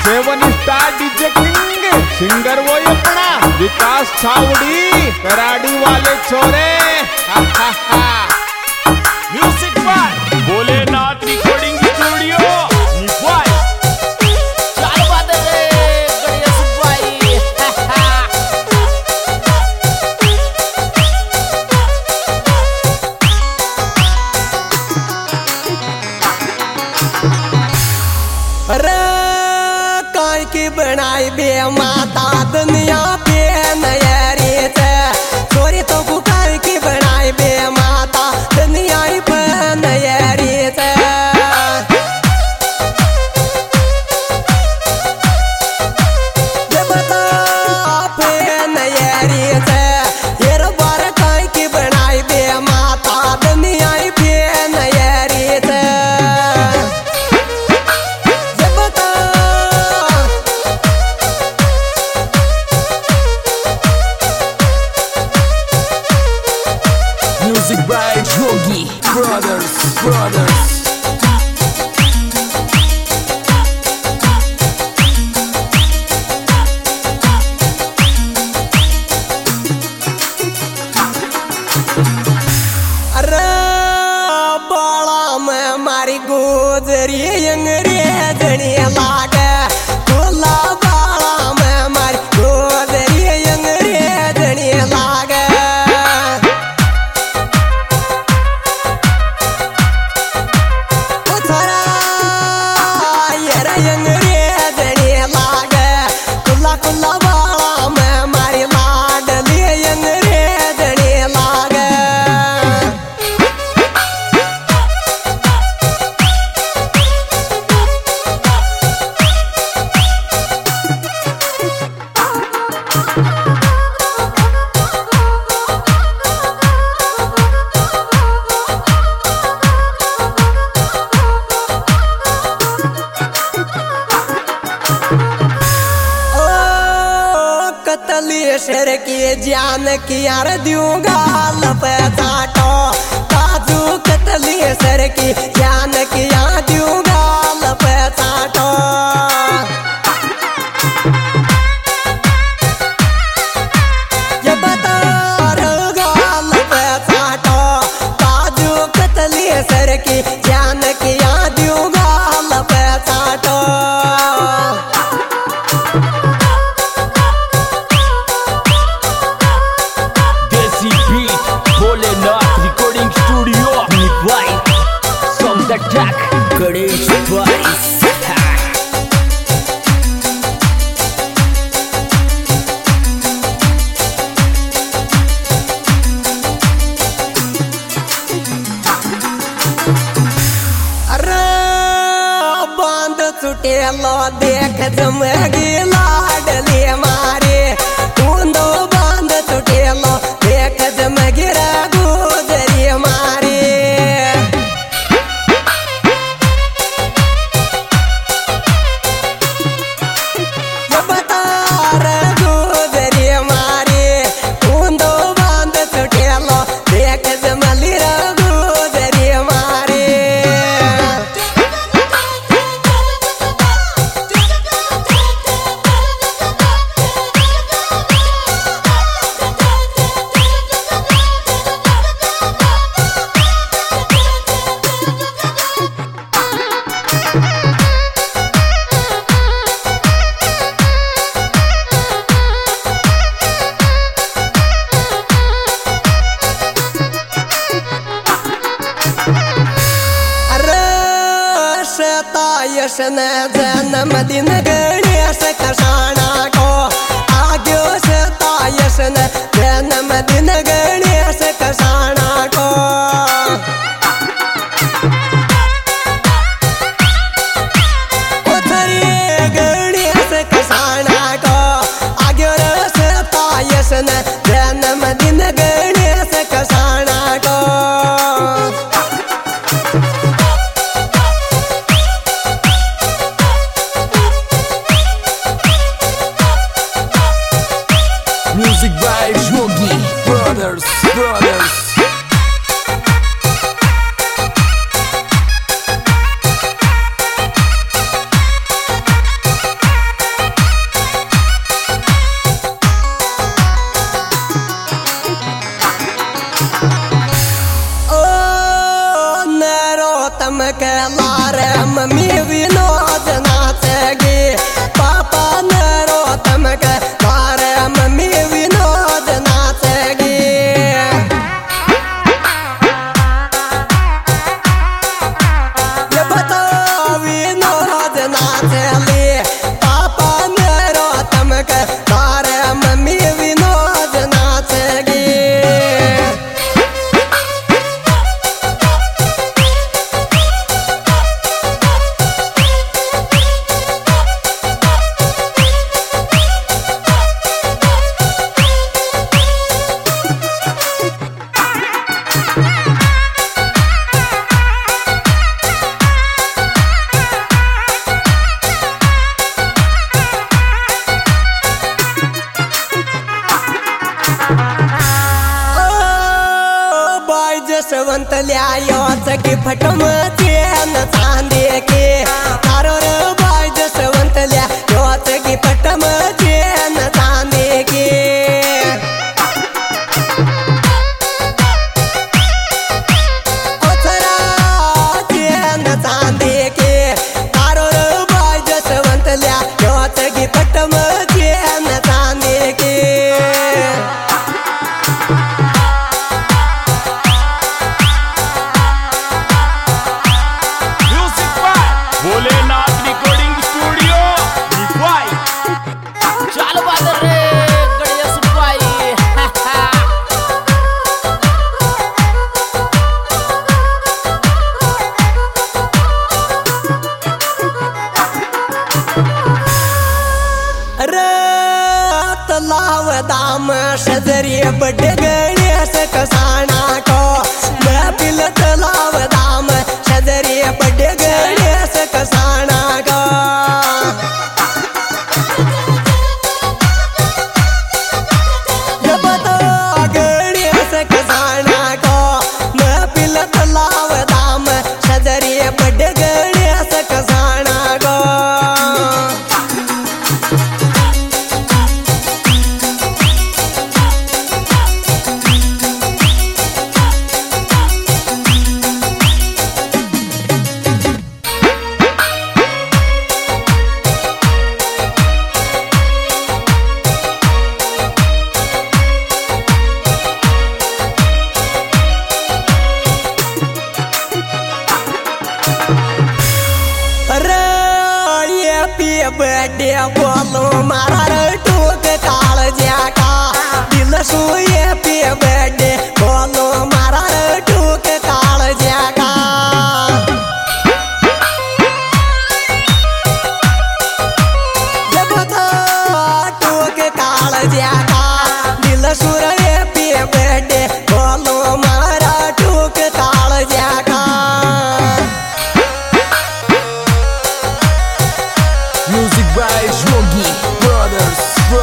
7 star DJ king, singer वो अपना विकास छावड़ी, कराड़ी वाले छोरे। Music by Bholenath recording studio Niwai. चालू बात है गणेश भाई। अरे काय की बनाई बे माता दुनिया पे नयरी से छोरी तो बुकार की बनाई बे माता दुनिया पे नयरी से। ये बता पे नयरी से ये बार काय की बनाई बे माता दुनिया पे नयरी से। Music by Yogi Brothers. अरे बाला में मारी गुजरी अंग्रेजनी लागे खुला बाला में मारी गुजरी अंग्रेजनी लागे। उथरा ये अंग्रेजनी लागे खुला खुला बाला में मारी लाडली अंग्रेजनी लागे। कतलेश्वर की जान की यार दूंगा लपटाटो काजू कतलेश्वर की जान की यार दूंगा लपटाटो। ये बता रहा लपटाटो काजू कतलेश्वर की जान की यार दूंगा लपटाटो। Bholenath recording studio Niwai. From the track Ganesh भाई। अरे बांध छुटेलो देख जमगी लाडली मारे कुंदो बांध छुटेलो देख जमगी गुजरी मारे। ये बता गुजरी मारे कुंदो बांध छुटेलो देख जमली गुजरी मारे। यशन जन्म दिन गणेश कषाणा को आग्यो शता यशन जन्म दिन गणेश कषाणा को। उथरी गणेश कषाणा को आग्यो शता यशन जन्म दिन गणेश कषाणा को। Music by Yogi Brothers. के लारे मम्मी विनोद नाचेगी पापा नरोत्तम के लारे मम्मी विनोद नाचेगी ये बताओ विनोद नाचेगी पापा नरोत्तम के लारे मम्मी विनोद नाचेगी जसवंत ल्यायो सखी फटम चेन चांदी के तारो रे बाय जसवंत ल्यायो सखी फटम चेन चांदी के ओथरा चेन चांदी के तारो रे बाय जसवंत ल्यायो सखी फटम चेन चांदी के भोलेनाथ रिकॉर्डिंग स्टूडियो निफाई। चाल बादल रे गणेश भाई लाव दाम सजरी बड़े गणेश कसाना को महफिल तलाव दाम सजरी बड़े गणेश कसाना को जब तो गणेश कसाना को महफिल तलाव दाम सजरी बड़े गणेश कसाना को बर्थडे बोलो मारा टूक काल जाका दिल सुए पे बर्थडे बोलो मारा टूक काल जाका जब तो टूक काल जाका दिल सुए पे बर्थडे बोलो मारा टूक काल जाका Music by Jogi Brothers.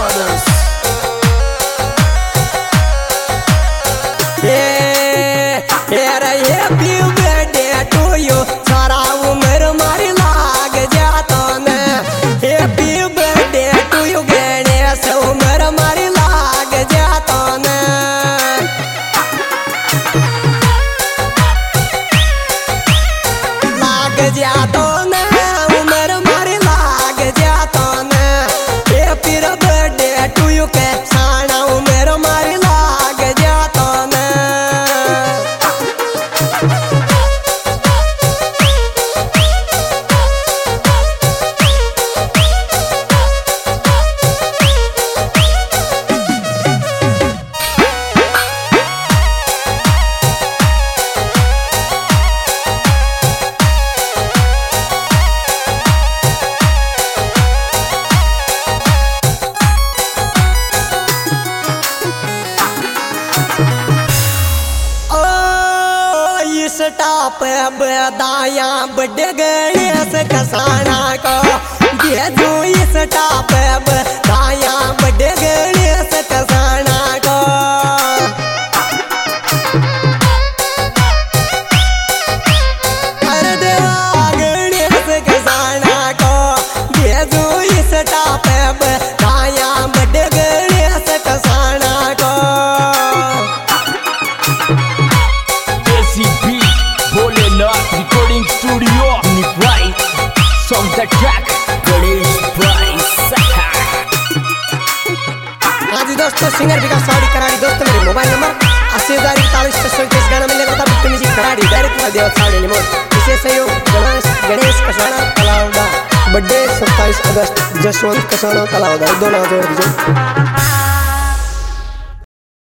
Happy birthday to you सारा उम्र मारी लाग जाता न Happy birthday to you Ganesh उम्र मारी लाग जाता न लाग जाता न उम्र मारी लाग जाता न Happy birthday to you के सारा उम्र मारी लाग जाता न स्टॉप बदाया बड़े गणेश कसाना को भेजो इस स्टॉप बदाया बड़े गणेश कसाना को हर देवा गणेश कसाना को भेजो इस स्टॉप बदाया बड़े गणेश कसाना को Bholenath recording studio the track, Ganesh Bhai Sakha. हाँ जी दोस्तों, सिंगर विकास सावड़ी कराड़ी। दोस्तों मेरे मोबाइल नंबर 80 गाना मिलेगा होता बिट्टू म्यूजिक कराड़ी डायरेक्ट देव सावड़ी लिमोट। विशेष सहयोग गणेश कसाना तलावड़ा। बर्थडे 27 अगस्त जसवंत कसाना तलावड़ा। 2 नाम जोड़ दीजिए।